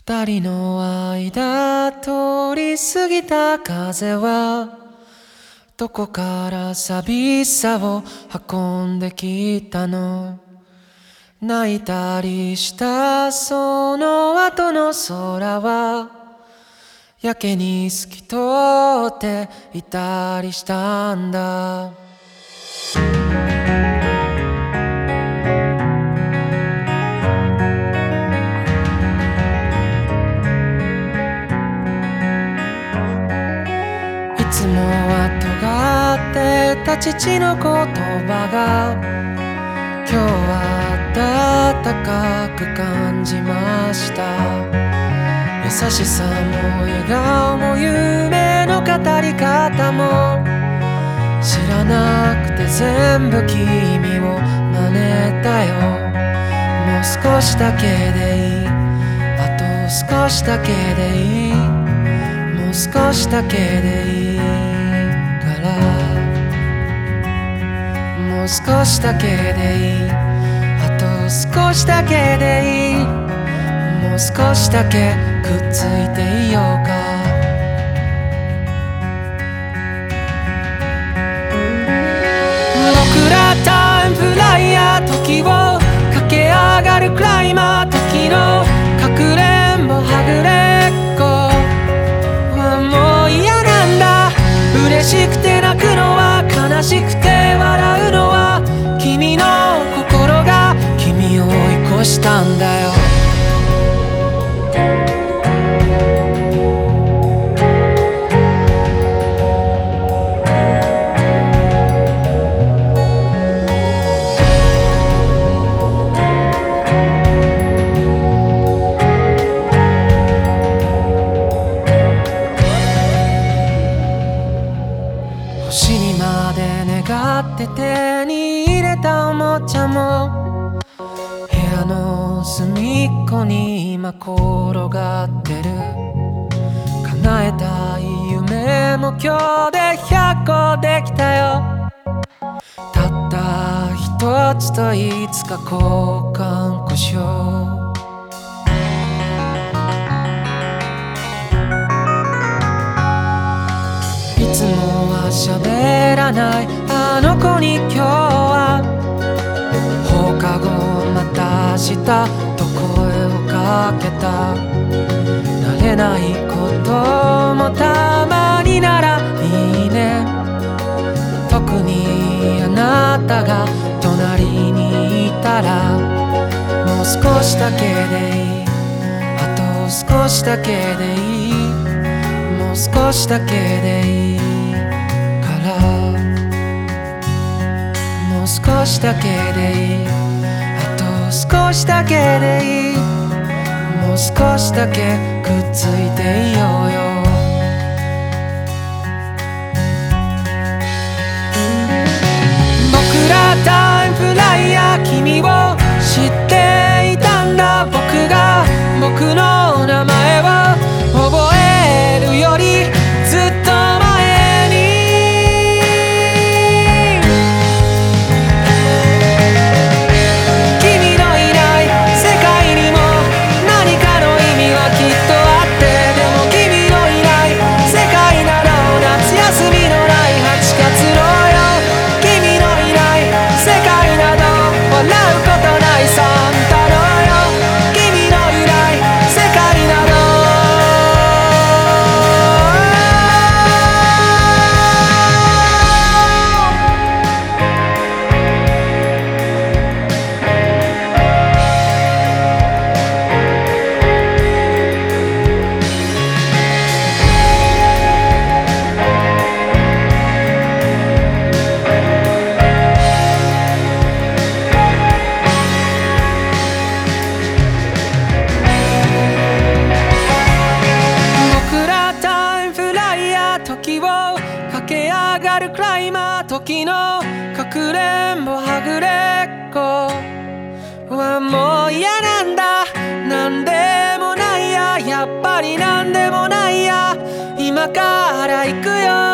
二人の間通り過ぎた風はどこから寂しさを運んできたの。泣いたりしたその後の空はやけに透き通っていたりしたんだ。いつもは尖ってた父の言葉が今日は温かく感じました。優しさも笑顔も夢の語り方も知らなくて全部君を真似たよ。もう少しだけでいい、あと少しだけでいい、もう少しだけでいいから、もう少しだけでいい、あと少しだけでいい、もう少しだけくっついていようか。僕らタイムフライヤー、時を駆け上がるクライマー、時のかくれんぼはぐれっこはもう嫌なんだ。嬉しくて泣くのは悲しくて笑うのは君の心が君を追い越したんだよ。星にまで願って手に入れたおもちゃも部屋の隅っこに今転がってる。叶えたい夢も今日で100個できたよ。たった一つといつか交換故障。いつもは喋らないあの子に今日は放課後また明日と声をかけた。慣れないこともたまにならいいね。特にあなたが隣にいたらもう少しだけでいい、あと少しだけでいい、もう少しだけでいいから、もう少しだけでいい、あと少しだけでいい、もう少しだけくっついていようよ。僕らタイムフライヤー、君を知っていたんだ。僕が僕の名前を覚えるよりずっと前に君のいない世界にも何かの意味はきっとあって、でも君のいない世界など夏休みのない8月のよ。君のいない世界など笑うことないサンタのよ。君のいない世界など僕らタイムフライヤー、時を駆け上がるクライマー、時のかくれんぼはぐれっこはもう嫌なんだ。なんでもないや、やっぱりなんでもないや、今から行くよ。